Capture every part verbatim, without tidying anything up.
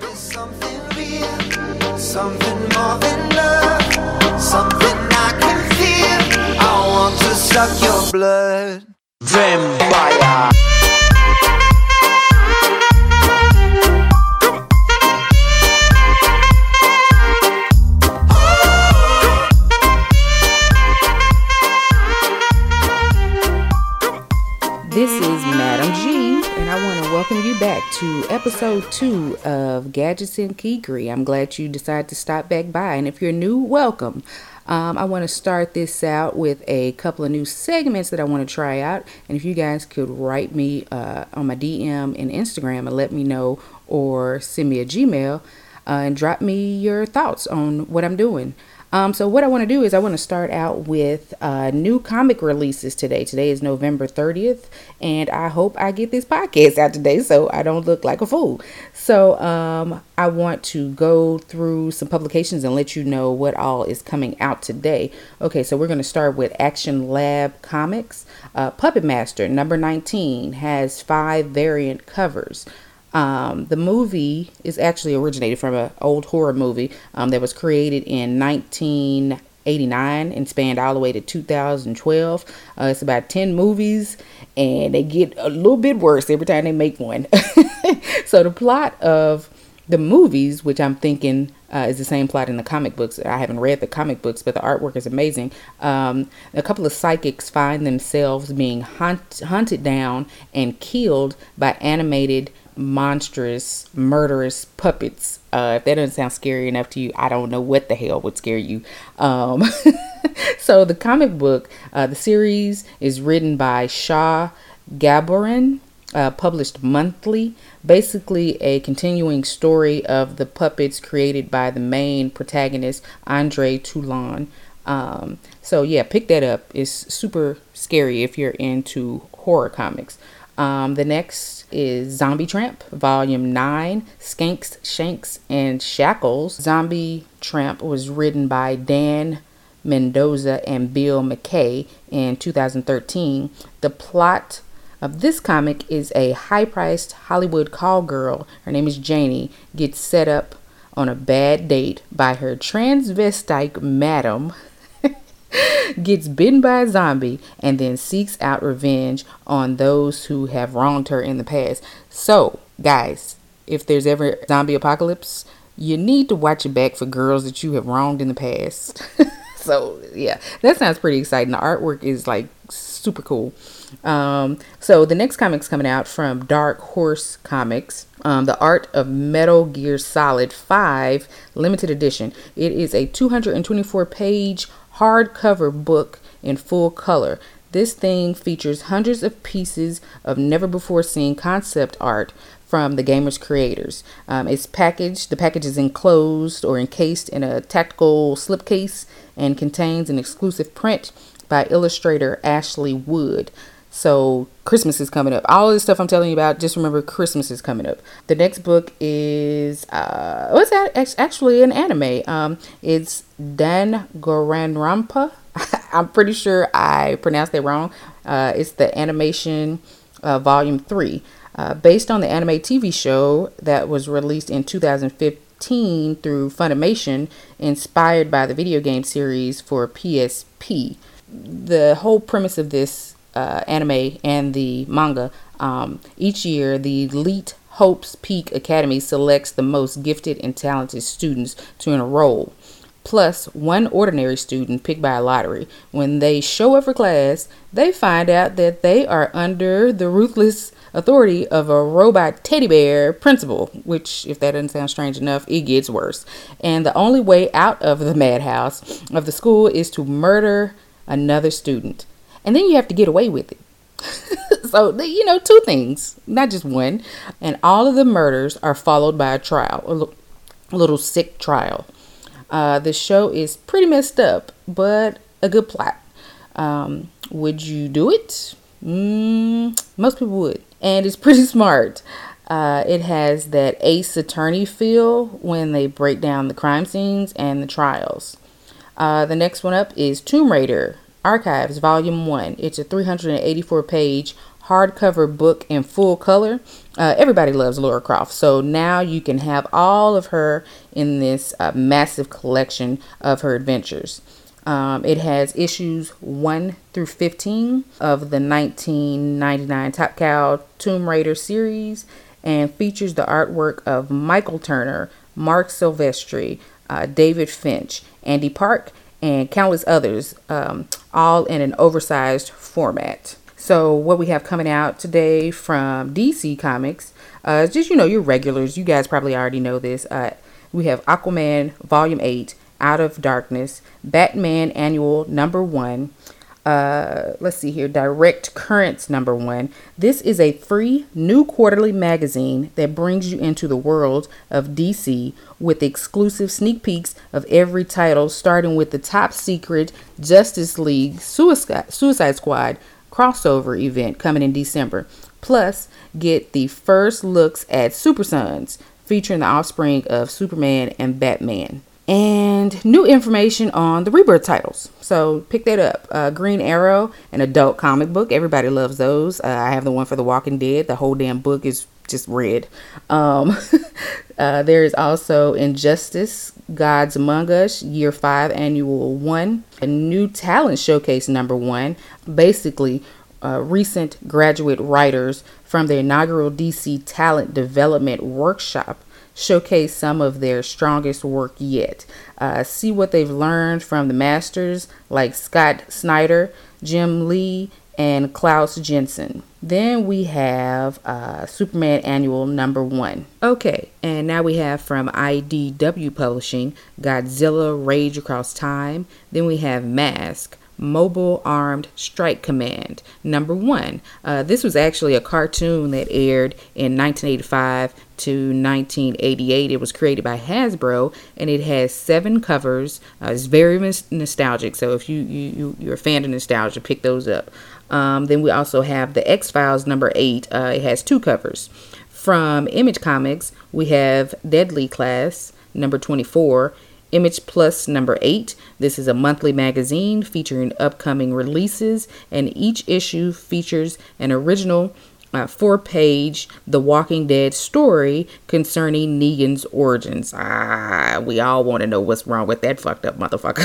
Something real, something more than love, something I can feel. I want to suck your blood. Vampire. This is Madam G, and I want to welcome you back to episode two of Gadgets and Geekery. I'm glad you decided to stop back by, and if you're new, welcome. Um, I want to start this out with a couple of new segments that I want to try out, and if you guys could write me uh, on my D M and Instagram and let me know, or send me a Gmail uh, and drop me your thoughts on what I'm doing. Um, so what I want to do is I want to start out with uh, new comic releases today. Today is November thirtieth, and I hope I get this podcast out today so I don't look like a fool. So um, I want to go through some publications and let you know what all is coming out today. Okay, so we're going to start with Action Lab Comics. Uh, Puppet Master number nineteen has five variant covers. Um, the movie is actually originated from an old horror movie um, that was created in nineteen eighty-nine and spanned all the way to two thousand twelve. Uh, it's about ten movies, and they get a little bit worse every time they make one. So the plot of the movies, which I'm thinking uh, is the same plot in the comic books. I haven't read the comic books, but the artwork is amazing. Um, a couple of psychics find themselves being hunt- hunted down and killed by animated monstrous, murderous puppets. Uh, if that doesn't sound scary enough to you, I don't know what the hell would scare you. Um, so the comic book, uh, the series is written by Shaw Gaborin, uh, published monthly, basically a continuing story of the puppets created by the main protagonist, Andre Toulon. Um, so yeah, pick that up. It's super scary if you're into horror comics. Um, the next is Zombie Tramp, Volume nine, Skanks, Shanks, and Shackles. Zombie Tramp was written by Dan Mendoza and Bill McKay in two thousand thirteen. The plot of this comic is a high-priced Hollywood call girl, her name is Janie, gets set up on a bad date by her transvestite madam, gets bitten by a zombie, and then seeks out revenge on those who have wronged her in the past. So, guys, if there's ever a zombie apocalypse, you need to watch your back for girls that you have wronged in the past. So, yeah, that sounds pretty exciting. The artwork is, like, super cool. Um, so, the next comic's coming out from Dark Horse Comics. Um, the Art of Metal Gear Solid five Limited Edition. It is a two hundred twenty-four page hardcover book in full color. This thing features hundreds of pieces of never before seen concept art from the gamer's creators. Um, it's packaged, the package is enclosed or encased in a tactical slipcase and contains an exclusive print by illustrator Ashley Wood. So Christmas is coming up. All this stuff I'm telling you about, just remember Christmas is coming up. The next book is, uh, what's that? It's actually an anime. Um, it's Danganronpa. I'm pretty sure I pronounced that wrong. Uh, it's the animation uh, volume three, uh, based on the anime T V show that was released in two thousand fifteen through Funimation, inspired by the video game series for P S P. The whole premise of this Uh, anime and the manga, um, each year the Elite Hopes Peak Academy selects the most gifted and talented students to enroll, plus one ordinary student picked by a lottery. When they show up for class, they find out that they are under the ruthless authority of a robot teddy bear principal, which, if that doesn't sound strange enough, it gets worse. And the only way out of the madhouse of the school is to murder another student. And then you have to get away with it. So, you know, two things, not just one. And all of the murders are followed by a trial, a little, a little sick trial. Uh, the show is pretty messed up, but a good plot. Um, would you do it? Mm, most people would. And it's pretty smart. Uh, it has that Ace Attorney feel when they break down the crime scenes and the trials. Uh, the next one up is Tomb Raider Archives Volume one. It's a three hundred eighty-four page hardcover book in full color. Uh, everybody loves Lara Croft, so now you can have all of her in this uh, massive collection of her adventures. Um, it has issues one through fifteen of the nineteen ninety-nine Top Cow Tomb Raider series and features the artwork of Michael Turner, Mark Silvestri, uh, David Finch, Andy Park, and countless others, um, all in an oversized format. So what we have coming out today from D C Comics, uh, just, you know, your regulars. You guys probably already know this. Uh, we have Aquaman Volume eight, Out of Darkness, Batman Annual Number one. Uh, let's see here, Direct Currents Number one. This is a free new quarterly magazine that brings you into the world of D C with exclusive sneak peeks of every title, starting with the top secret Justice League Suicide, Suicide Squad crossover event coming in December. Plus, get the first looks at Super Sons, featuring the offspring of Superman and Batman. And new information on the Rebirth titles. So pick that up. Uh, Green Arrow, an adult comic book. Everybody loves those. Uh, I have the one for The Walking Dead. The whole damn book is just red. Um, uh, there is also Injustice, Gods Among Us, Year five, Annual one. A new talent showcase number one. Basically, uh, recent graduate writers from the inaugural D C Talent Development Workshop showcase some of their strongest work yet. Uh, see what they've learned from the masters like Scott Snyder, Jim Lee, and Klaus Jensen. Then we have uh, Superman Annual Number one. Okay, and now we have from I D W Publishing, Godzilla Rage Across Time. Then we have Mask, Mobile Armed Strike Command Number one. Uh, this was actually a cartoon that aired in nineteen eighty-five to nineteen eighty-eight. It was created by Hasbro, and it has seven covers. Uh, it's very nostalgic, so if you, you, you, you're a fan of nostalgia, pick those up. Um, then we also have the X-Files Number eight. Uh, it has two covers. From Image Comics, we have Deadly Class Number twenty-four, Image Plus Number eight. This is a monthly magazine featuring upcoming releases, and each issue features an original uh, four-page The Walking Dead story concerning Negan's origins. Ah, we all want to know what's wrong with that fucked up motherfucker.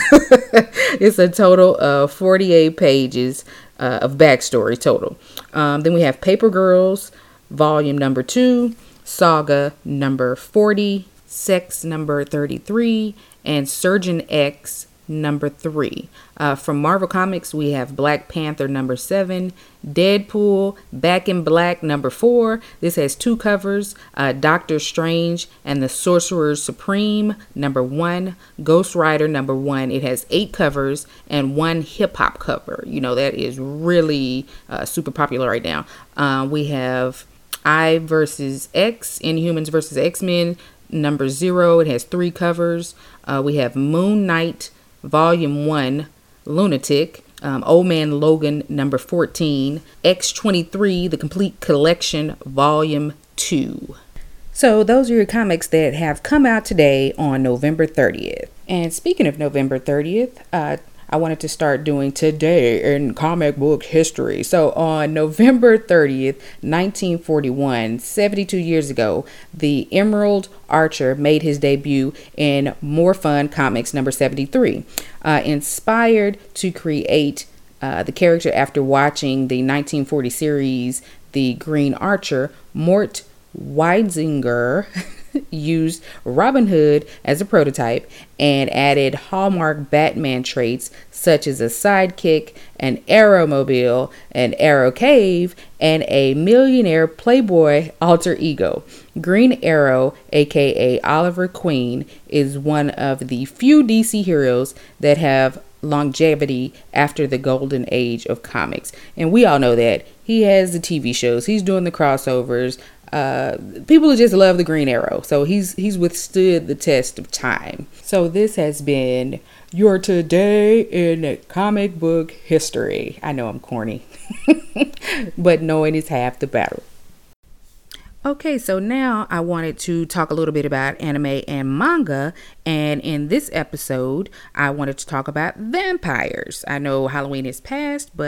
It's a total of forty-eight pages uh, of backstory total. Um, then we have Paper Girls, Volume Number two, Saga Number forty, Sex Number thirty-three, and Surgeon X Number three. Uh, from Marvel Comics, we have Black Panther Number seven, Deadpool Back in Black Number four. This has two covers, uh, Doctor Strange and the Sorcerer Supreme Number one, Ghost Rider Number one. It has eight covers and one hip hop cover. You know, that is really uh, super popular right now. Uh, we have I versus X, Inhumans versus X-Men Number zero. It has three covers. Uh, we have Moon Knight Volume one, Lunatic, um, Old Man Logan Number fourteen, X twenty-three, The Complete Collection Volume two. So those are your comics that have come out today on November thirtieth. And speaking of November thirtieth, uh, I wanted to start doing today in comic book history. So on November thirtieth, nineteen forty-one, seventy-two years ago, the Emerald Archer made his debut in More Fun Comics number seventy-three. Uh, inspired to create uh, the character after watching the nineteen forty series, The Green Archer, Mort Weisinger used Robin Hood as a prototype and added hallmark Batman traits such as a sidekick, an Arrowmobile, an Arrow Cave, and a millionaire playboy alter ego. Green Arrow, aka Oliver Queen, is one of the few D C heroes that have longevity after the golden age of comics. And we all know that. He has the T V shows. He's doing the crossovers. Uh, people just love the Green Arrow. So he's he's withstood the test of time. So this has been your Today in Comic Book History. I know I'm corny, but knowing is half the battle. Okay, so now I wanted to talk a little bit about anime and manga, and in this episode, I wanted to talk about vampires. I know Halloween is past, but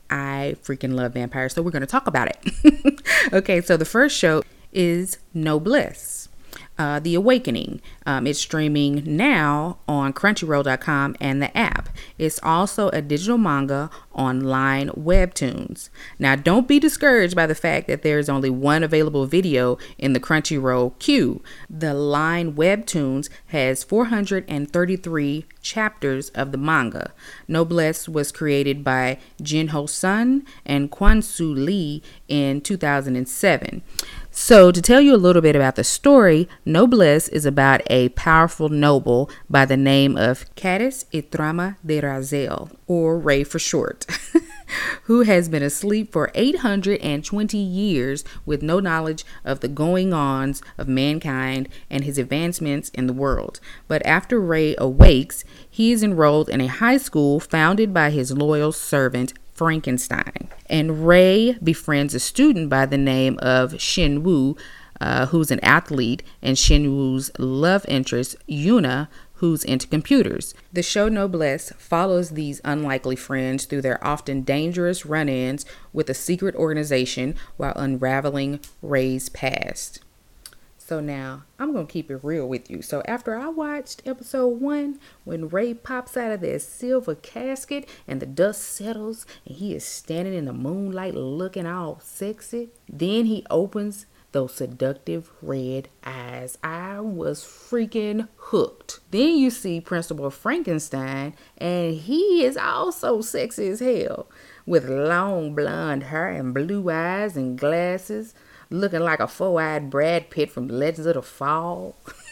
I freaking love vampires, so we're going to talk about it. Okay, so the first show is Noblesse. Uh, The Awakening. Um, it's streaming now on crunchyroll dot com and the app. It's also a digital manga on Line Webtoons. Now, don't be discouraged by the fact that there's only one available video in the Crunchyroll queue. The Line Webtoons has four hundred thirty-three chapters of the manga. Noblesse was created by Jinho Sun and Kwon-Soo Lee in two thousand seven. So, to tell you a little bit about the story, Noblesse is about a powerful noble by the name of Cadis Itrama de Razel, or Ray for short, who has been asleep for eight hundred twenty years with no knowledge of the going-ons of mankind and his advancements in the world. But after Ray awakes, he is enrolled in a high school founded by his loyal servant, Frankenstein. And Ray befriends a student by the name of Shin Woo, uh, who's an athlete, and Shin Woo's love interest, Yuna, who's into computers. The show Noblesse follows these unlikely friends through their often dangerous run-ins with a secret organization while unraveling Ray's past. So now, I'm going to keep it real with you. So after I watched episode one, when Ray pops out of that silver casket and the dust settles and he is standing in the moonlight looking all sexy, then he opens those seductive red eyes. I was freaking hooked. Then you see Principal Frankenstein, and he is also sexy as hell, with long blonde hair and blue eyes and glasses, looking like a four-eyed Brad Pitt from Legends of the Fall.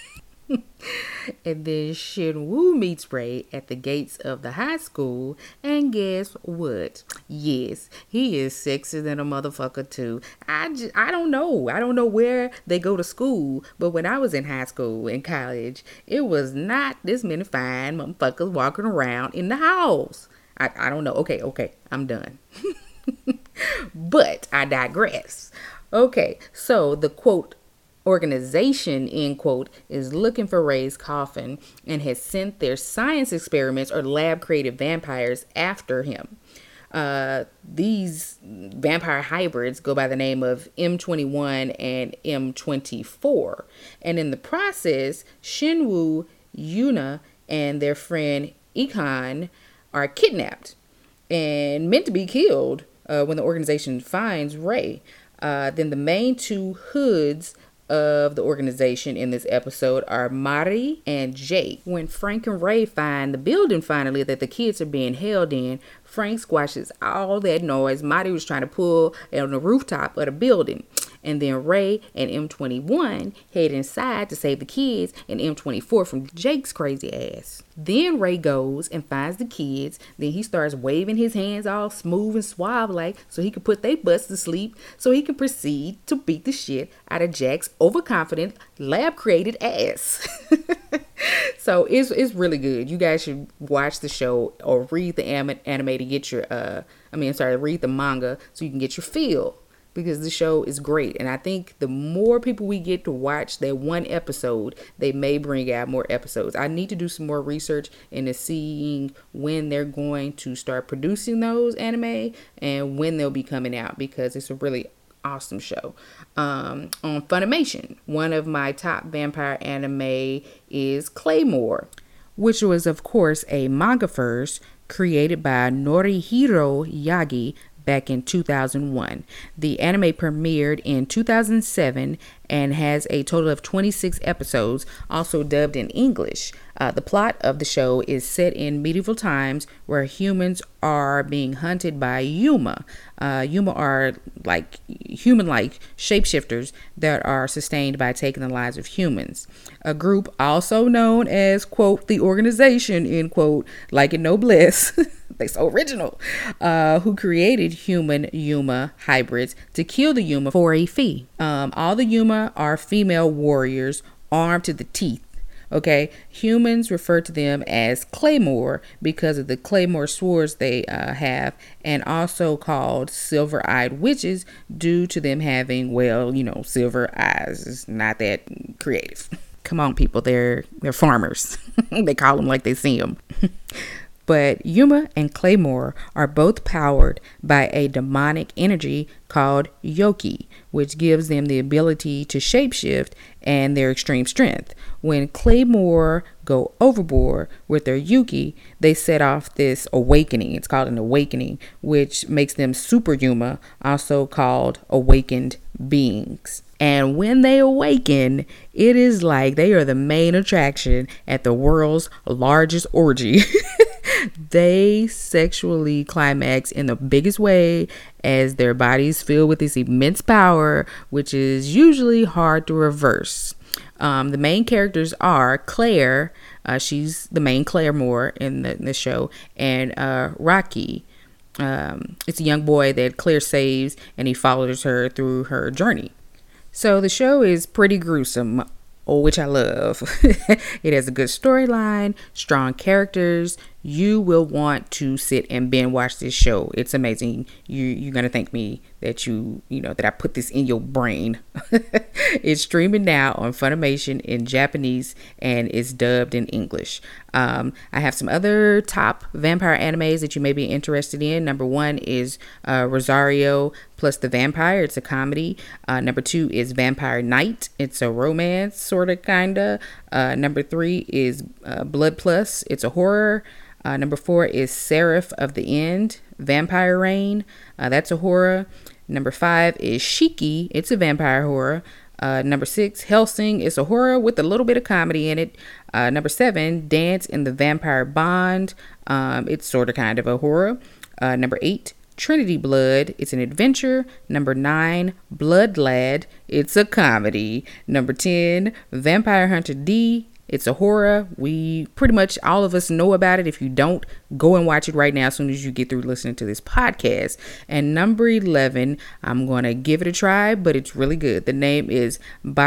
And then Shin Woo meets Ray at the gates of the high school, and guess what? Yes, he is sexier than a motherfucker too. I, just, I don't know. I don't know where they go to school, but when I was in high school and college, it was not this many fine motherfuckers walking around in the halls. I, I don't know. Okay, okay, I'm done. But I digress. Okay, so the quote, organization, end quote, is looking for Ray's coffin and has sent their science experiments or lab created vampires after him. Uh, these vampire hybrids go by the name of M twenty-one and M twenty-four. And in the process, Shin Woo, Yuna, and their friend Ikon are kidnapped and meant to be killed uh, when the organization finds Ray. Uh, then the main two hoods of the organization in this episode are Mari and Jake. When Frank and Ray find the building finally that the kids are being held in, Frank squashes all that noise Mari was trying to pull on the rooftop of the building. And then Ray and M twenty-one head inside to save the kids and M twenty-four from Jake's crazy ass. Then Ray goes and finds the kids. Then he starts waving his hands all smooth and suave like so he can put their butts to sleep so he can proceed to beat the shit out of Jack's overconfident lab created ass. So it's it's really good. You guys should watch the show or read the anime, anime to get your uh I mean sorry read the manga so you can get your feel. Because the show is great. And I think the more people we get to watch that one episode, they may bring out more episodes. I need to do some more research into seeing when they're going to start producing those anime and when they'll be coming out, because it's a really awesome show. Um, on Funimation, one of my top vampire anime is Claymore, which was, of course, a manga first created by Norihiro Yagi back in two thousand one. The anime premiered in two thousand seven and has a total of twenty-six episodes, also dubbed in English. Uh, the plot of the show is set in medieval times where humans are being hunted by Yuma. Uh, Yuma are like human-like shapeshifters that are sustained by taking the lives of humans. A group also known as, quote, the organization, end quote, like in Noblesse, they so original, uh, who created human Yuma hybrids to kill the Yuma for a fee. Um, all the Yuma are female warriors armed to the teeth. Okay, humans refer to them as Claymore because of the Claymore swords they uh, have, and also called silver-eyed witches due to them having, well, you know, silver eyes. It's not that creative. Come on, people, they're they're farmers. They call them like they see them. But Yuma and Claymore are both powered by a demonic energy called Yoki, which gives them the ability to shapeshift and their extreme strength. When Claymore go overboard with their Yuki, they set off this awakening. It's called an awakening, which makes them super Yuma, also called awakened beings. And when they awaken, it is like they are the main attraction at the world's largest orgy. They sexually climax in the biggest way as their bodies fill with this immense power, which is usually hard to reverse. Um, the main characters are Claire, uh, she's the main Claire Moore in the, in the show, and uh, Rocky. Um, it's a young boy that Claire saves, and he follows her through her journey. So the show is pretty gruesome, which I love. It has a good storyline, strong characters. You will want to sit and binge watch this show. It's amazing. You, you're going to thank me that you, you know, that I put this in your brain. It's streaming now on Funimation in Japanese and it's dubbed in English. Um, I have some other top vampire animes that you may be interested in. Number one is uh, Rosario Plus the Vampire. It's a comedy. Uh, number two is Vampire Knight. It's a romance, sort of, kind of. Uh, number three is uh, Blood Plus. It's a horror. Uh, number four is Seraph of the End, Vampire Reign. Uh, that's a horror. Number five is Shiki. It's a vampire horror. Uh, number six, Helsing. It's a horror with a little bit of comedy in it. Uh, number seven, Dance in the Vampire Bond. Um, it's sort of kind of a horror. Uh, number eight, Trinity Blood. It's an adventure. Number nine, Blood Lad. It's a comedy. Number ten, Vampire Hunter D. It's a horror. We pretty much, all of us know about it. If you don't, go and watch it right now as soon as you get through listening to this podcast. And number eleven, I'm going to give it a try, but it's really good. The name is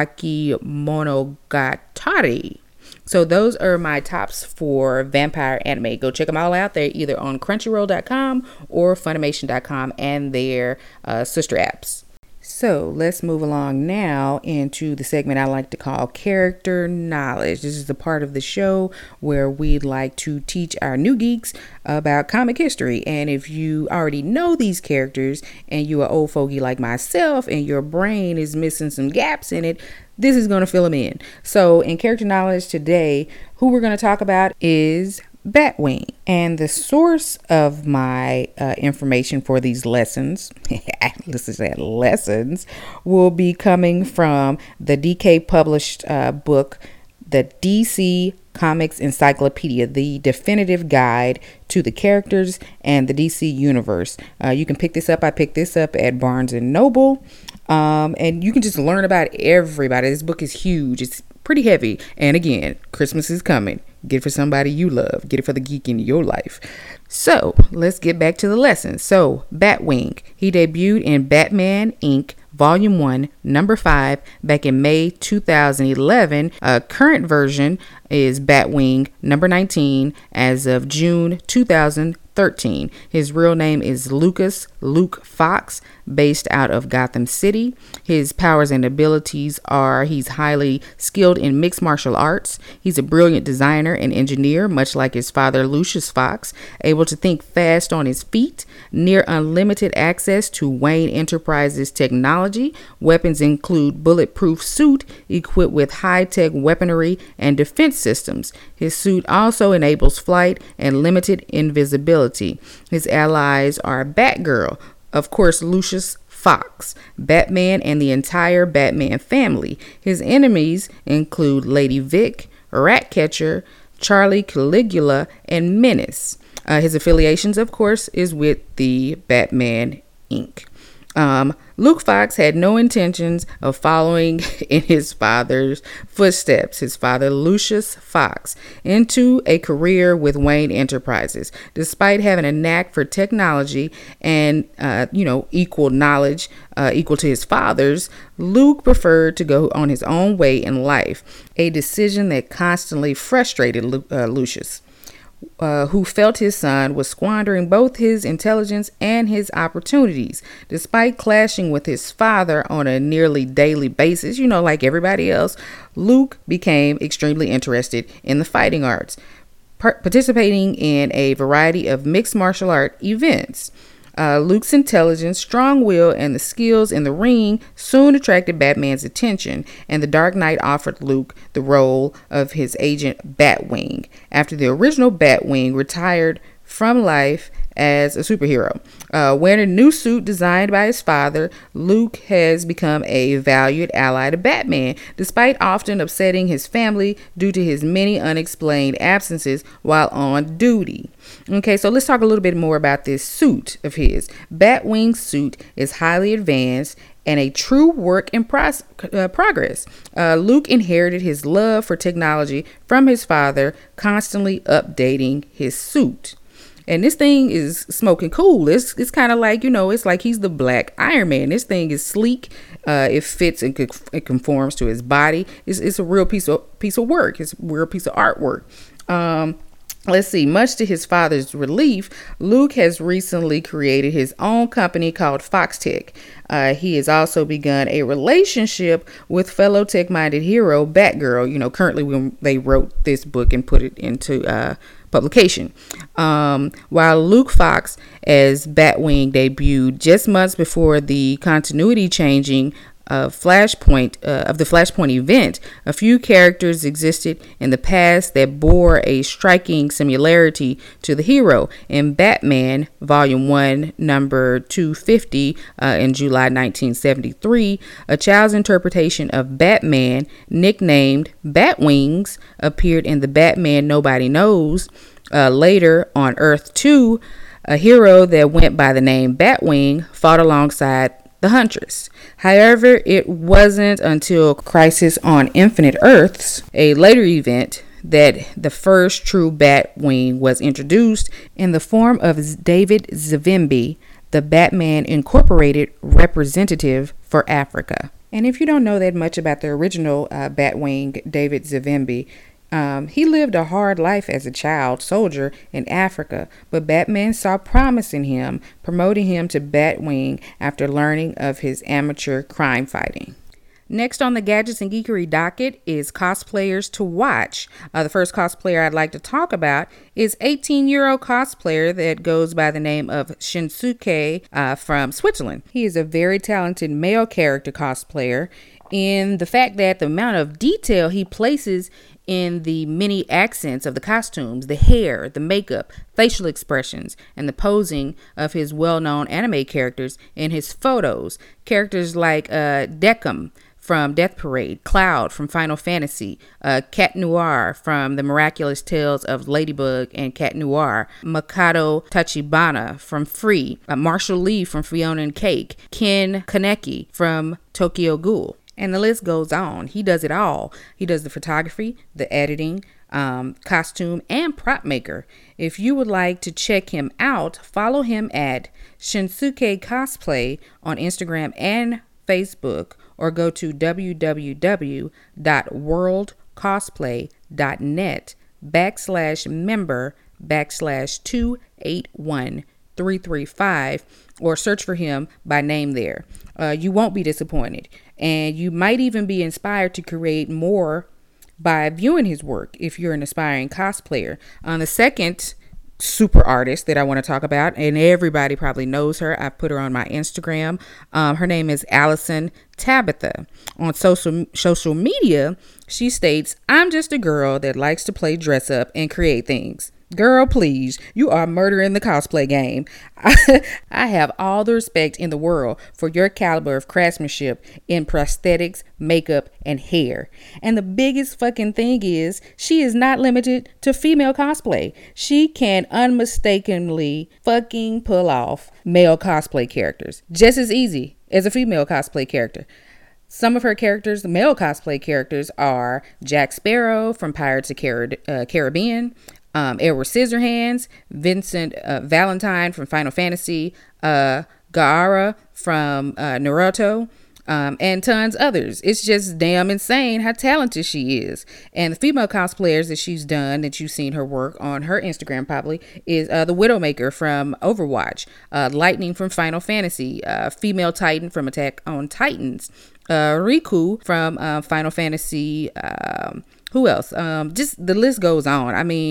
Bakemonogatari. So those are my tops for vampire anime. Go check them all out. They're either on crunchyroll dot com or funimation dot com and their uh, sister apps. So let's move along now into the segment I like to call character knowledge. This is the part of the show where we like to teach our new geeks about comic history. And if you already know these characters and you're an old fogey like myself and your brain is missing some gaps in it, this is going to fill them in. So in character knowledge today, who we're going to talk about is Batwing. And the source of my uh, information for these lessons, listen to that, lessons, will be coming from the D K published uh, book, the D C Comics Encyclopedia, the definitive guide to the characters and the D C universe. Uh, you can pick this up. I picked this up at Barnes and Noble. Um, and you can just learn about everybody. This book is huge. It's pretty heavy. And again, Christmas is coming. Get it for somebody you love. Get it for the geek in your life. So let's get back to the lesson. So Batwing, he debuted in Batman Incorporated. Volume one, number five, back in May two thousand eleven. A current version is Batwing number nineteen as of June two thousand thirteen. His real name is Lucas Luke Fox, based out of Gotham City. His powers and abilities are he's highly skilled in mixed martial arts. He's a brilliant designer and engineer, much like his father Lucius Fox, able to think fast on his feet, near unlimited access to Wayne Enterprises technology. Weapons include bulletproof suit equipped with high-tech weaponry and defense systems. His suit also enables flight and limited invisibility. His allies are Batgirl, of course, Lucius Fox, Batman, and the entire Batman family. His enemies include Lady Vic, Ratcatcher, Charlie Caligula, and Menace. Uh, his affiliations, of course, is with the Batman Incorporated. Um, Luke Fox had no intentions of following in his father's footsteps, his father Lucius Fox, into a career with Wayne Enterprises. Despite having a knack for technology and, uh, you know, equal knowledge, uh, equal to his father's, Luke preferred to go on his own way in life, a decision that constantly frustrated Lu- uh, Lucius. Uh, who felt his son was squandering both his intelligence and his opportunities. Despite clashing with his father on a nearly daily basis, you know, like everybody else, Luke became extremely interested in the fighting arts. par- participating in a variety of mixed martial art events. Uh, Luke's intelligence, strong will, and the skills in the ring soon attracted Batman's attention, and the Dark Knight offered Luke the role of his agent Batwing after the original Batwing retired from life as a superhero. Uh, wearing a new suit designed by his father, Luke has become a valued ally to Batman, despite often upsetting his family due to his many unexplained absences while on duty. Okay, so let's talk a little bit more about this suit of his. Batwing's suit is highly advanced and a true work in pro- uh, progress. Uh, Luke inherited his love for technology from his father, constantly updating his suit. And this thing is smoking cool. It's it's kind of like, you know, it's like he's the Black Iron Man. This thing is sleek. Uh, it fits and it conforms to his body. It's it's a real piece of piece of work. It's a real piece of artwork. Um, Let's see, much to his father's relief, Luke has recently created his own company called Foxtech. Uh, he has also begun a relationship with fellow tech-minded hero Batgirl, you know, currently when they wrote this book and put it into uh, publication. Um, while Luke Fox as Batwing debuted just months before the continuity changing Uh, Flashpoint uh, of the Flashpoint event, a few characters existed in the past that bore a striking similarity to the hero. In Batman Volume one, number two fifty, uh, in July nineteen seventy-three, a child's interpretation of Batman, nicknamed Batwings, appeared in the Batman Nobody Knows. Uh, later, on Earth two, a hero that went by the name Batwing fought alongside the Huntress. However, it wasn't until Crisis on Infinite Earths, a later event, that the first true Batwing was introduced in the form of David Zavimbi, the Batman Incorporated representative for Africa. And if you don't know that much about the original uh, Batwing, David Zavimbi, Um, he lived a hard life as a child soldier in Africa, but Batman saw promise in him, promoting him to Batwing after learning of his amateur crime fighting. Next on the Gadgets and Geekery docket is cosplayers to watch. Uh, the first cosplayer I'd like to talk about is eighteen-year-old cosplayer that goes by the name of Shinsuke uh, from Switzerland. He is a very talented male character cosplayer in the fact that the amount of detail he places in the many accents of the costumes, the hair, the makeup, facial expressions, and the posing of his well-known anime characters in his photos. Characters like uh, Decim from Death Parade, Cloud from Final Fantasy, uh, Cat Noir from The Miraculous Tales of Ladybug and Cat Noir, Makoto Tachibana from Free, uh, Marshall Lee from Fiona and Cake, Ken Kaneki from Tokyo Ghoul. And the list goes on. He does it all. He does the photography, the editing, um, costume, and prop maker. If you would like to check him out, follow him at Shinsuke Cosplay on Instagram and Facebook, or go to www.worldcosplay.net backslash member backslash two eight one three three five, or search for him by name there. Uh, you won't be disappointed, and you might even be inspired to create more by viewing his work if you're an aspiring cosplayer. On the second super artist that I want to talk about, and everybody probably knows her, I put her on my Instagram. Um, her name is Allison Tabitha. On social social media, she states, "I'm just a girl that likes to play dress up and create things." Girl, please, you are murdering the cosplay game. I have all the respect in the world for your caliber of craftsmanship in prosthetics, makeup, and hair. And the biggest fucking thing is, she is not limited to female cosplay. She can unmistakably fucking pull off male cosplay characters just as easy as a female cosplay character. Some of her characters, the male cosplay characters, are Jack Sparrow from Pirates of Car- uh, Caribbean, Um, Edward Scissorhands, Vincent uh, Valentine from Final Fantasy, uh, Gaara from uh, Naruto, um, and tons others. It's just damn insane how talented she is. And the female cosplayers that she's done, that you've seen her work on her Instagram probably, is uh, the Widowmaker from Overwatch, uh, Lightning from Final Fantasy, uh, Female Titan from Attack on Titans, uh, Riku from uh, Final Fantasy. Um, who else? Um, just the list goes on. I mean,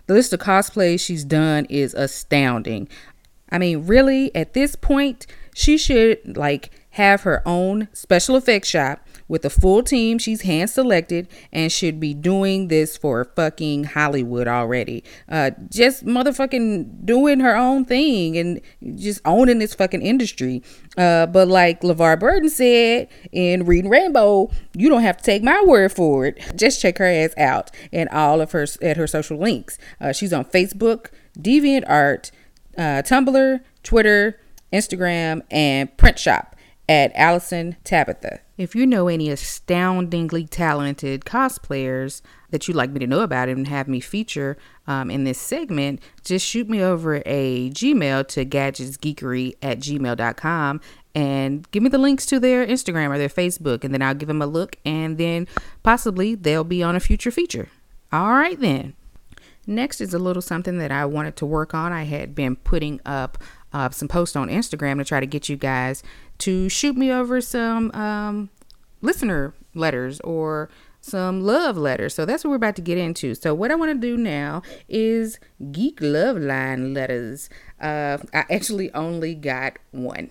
The list of cosplays she's done is astounding. I mean, really, at this point, she should like have her own special effects shop with a full team she's hand selected, and should be doing this for fucking Hollywood already. Uh, just motherfucking doing her own thing and just owning this fucking industry. Uh, but like LeVar Burton said in Reading Rainbow, you don't have to take my word for it. Just check her ass out and all of her at her social links. Uh, she's on Facebook, DeviantArt, uh, Tumblr, Twitter, Instagram, and Print Shop at Allison Tabitha. If you know any astoundingly talented cosplayers that you'd like me to know about and have me feature um, in this segment, just shoot me over a Gmail to gadgetsgeekery at gmail dot com and give me the links to their Instagram or their Facebook, and then I'll give them a look, and then possibly they'll be on a future feature. All right then. Next is a little something that I wanted to work on. I had been putting up uh, some posts on Instagram to try to get you guys to shoot me over some um, listener letters or some love letters. So that's what we're about to get into. So what I want to do now is Geek Love Line letters. Uh, I actually only got one,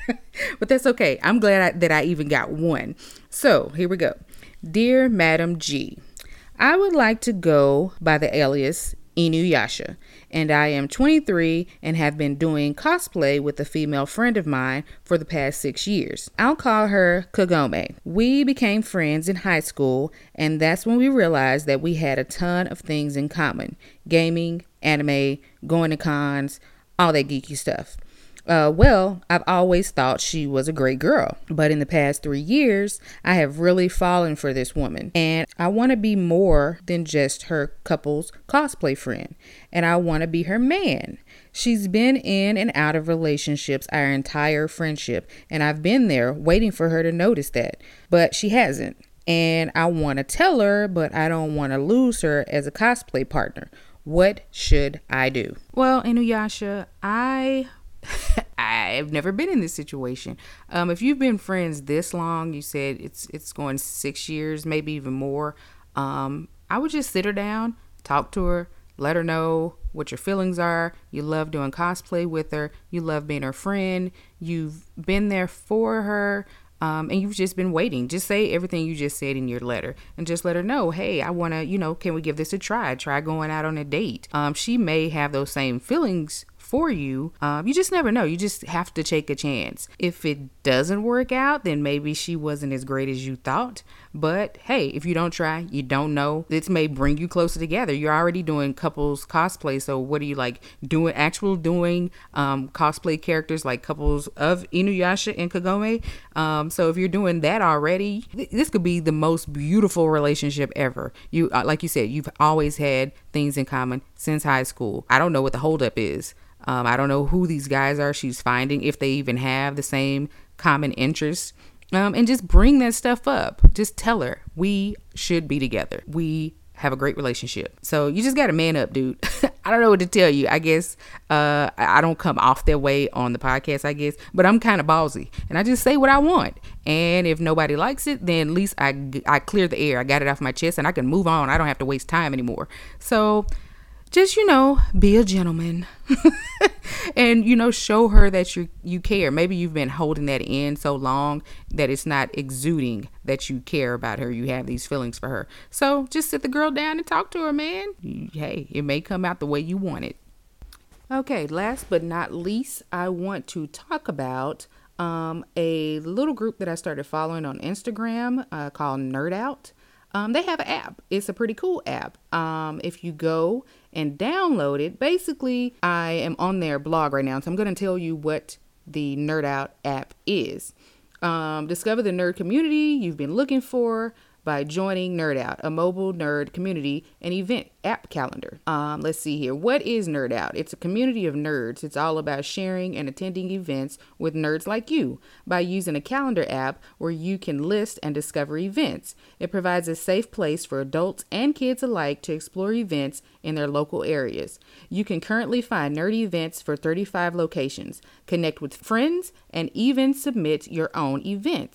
but that's okay. I'm glad I, that I even got one. So here we go. Dear Madam G, I would like to go by the alias Inuyasha, and I am twenty-three and have been doing cosplay with a female friend of mine for the past six years. I'll call her Kagome. We became friends in high school, and that's when we realized that we had a ton of things in common. Gaming, anime, going to cons, all that geeky stuff. Uh, well, I've always thought she was a great girl, but in the past three years, I have really fallen for this woman, and I want to be more than just her couple's cosplay friend, and I want to be her man. She's been in and out of relationships our entire friendship, and I've been there waiting for her to notice that, but she hasn't, and I want to tell her, but I don't want to lose her as a cosplay partner. What should I do? Well, Inuyasha, I... I've never been in this situation. Um, if you've been friends this long, you said it's it's going six years, maybe even more. Um, I would just sit her down, talk to her, let her know what your feelings are. You love doing cosplay with her. You love being her friend. You've been there for her. Um, and you've just been waiting. Just say everything you just said in your letter and just let her know, hey, I want to, you know, can we give this a try? Try going out on a date. Um, she may have those same feelings for you. Um, you just never know. You just have to take a chance. If it doesn't work out, then maybe she wasn't as great as you thought. But hey, if you don't try, you don't know. This may bring you closer together. You're already doing couples cosplay. So what are you like doing? Actual doing um, cosplay characters like couples of Inuyasha and Kagome. Um, so if you're doing that already, th- this could be the most beautiful relationship ever. You, uh, like you said, you've always had things in common since high school. I don't know what the holdup is. Um, I don't know who these guys are she's finding, if they even have the same common interests. Um, and just bring that stuff up. Just tell her we should be together. We have a great relationship. So you just got to man up, dude. I don't know what to tell you. I guess uh, I don't come off that way on the podcast, I guess. But I'm kind of ballsy. And I just say what I want. And if nobody likes it, then at least I, I cleared the air. I got it off my chest and I can move on. I don't have to waste time anymore. So just, you know, be a gentleman and, you know, show her that you you care. Maybe you've been holding that in so long that it's not exuding that you care about her. You have these feelings for her. So just sit the girl down and talk to her, man. Hey, it may come out the way you want it. Okay, last but not least, I want to talk about um, a little group that I started following on Instagram uh, called Nerd Out. Um, they have an app. It's a pretty cool app. Um, if you go and download it, basically, I am on their blog right now, so I'm going to tell you what the Nerd Out app is. Um, discover the nerd community you've been looking for by joining Nerd Out, a mobile nerd community and event app calendar. Um, let's see here. What is Nerd Out? It's a community of nerds. It's all about sharing and attending events with nerds like you by using a calendar app where you can list and discover events. It provides a safe place for adults and kids alike to explore events in their local areas. You can currently find nerd events for thirty-five locations, connect with friends, and even submit your own events.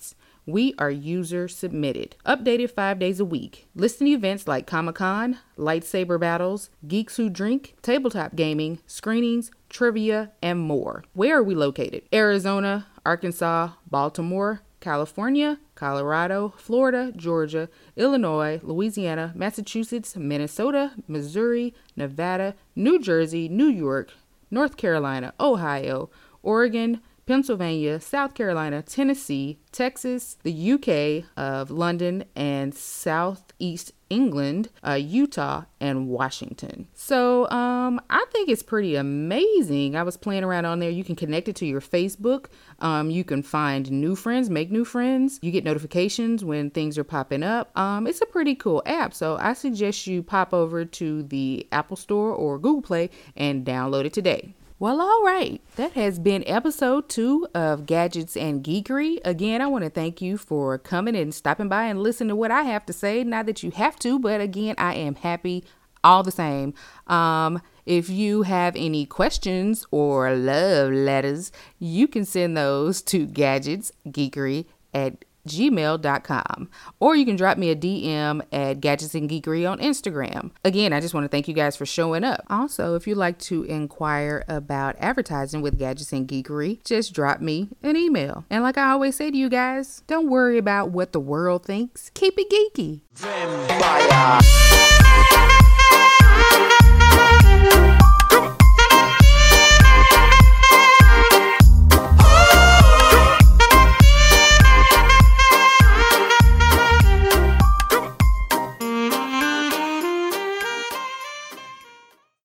We are user submitted, updated five days a week. Listen to events like Comic-Con, lightsaber battles, Geeks Who Drink, tabletop gaming, screenings, trivia, and more. Where are we located? Arizona, Arkansas, Baltimore, California, Colorado, Florida, Georgia, Illinois, Louisiana, Massachusetts, Minnesota, Missouri, Nevada, New Jersey, New York, North Carolina, Ohio, Oregon, Pennsylvania, South Carolina, Tennessee, Texas, the U K of London, and Southeast England, uh, Utah, and Washington. So um, I think it's pretty amazing. I was playing around on there. You can connect it to your Facebook. Um, you can find new friends, make new friends. You get notifications when things are popping up. Um, it's a pretty cool app. So I suggest you pop over to the Apple Store or Google Play and download it today. Well, all right. That has been episode two of Gadgets and Geekery. Again, I want to thank you for coming and stopping by and listening to what I have to say. Not that you have to, but again, I am happy all the same. Um, if you have any questions or love letters, you can send those to gadgetsgeekery at gmail dot com, or you can drop me a D M at Gadgets and Geekery on Instagram. Again, I just want to thank you guys for showing up. Also, if you'd like to inquire about advertising with Gadgets and Geekery, just drop me an email. And like I always say to you guys, don't worry about what the world thinks. Keep it geeky. Vampire.